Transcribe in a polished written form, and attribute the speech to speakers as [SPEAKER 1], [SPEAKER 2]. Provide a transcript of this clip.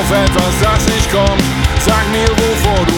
[SPEAKER 1] auf etwas, das nicht kommt. Sag mir, wovor du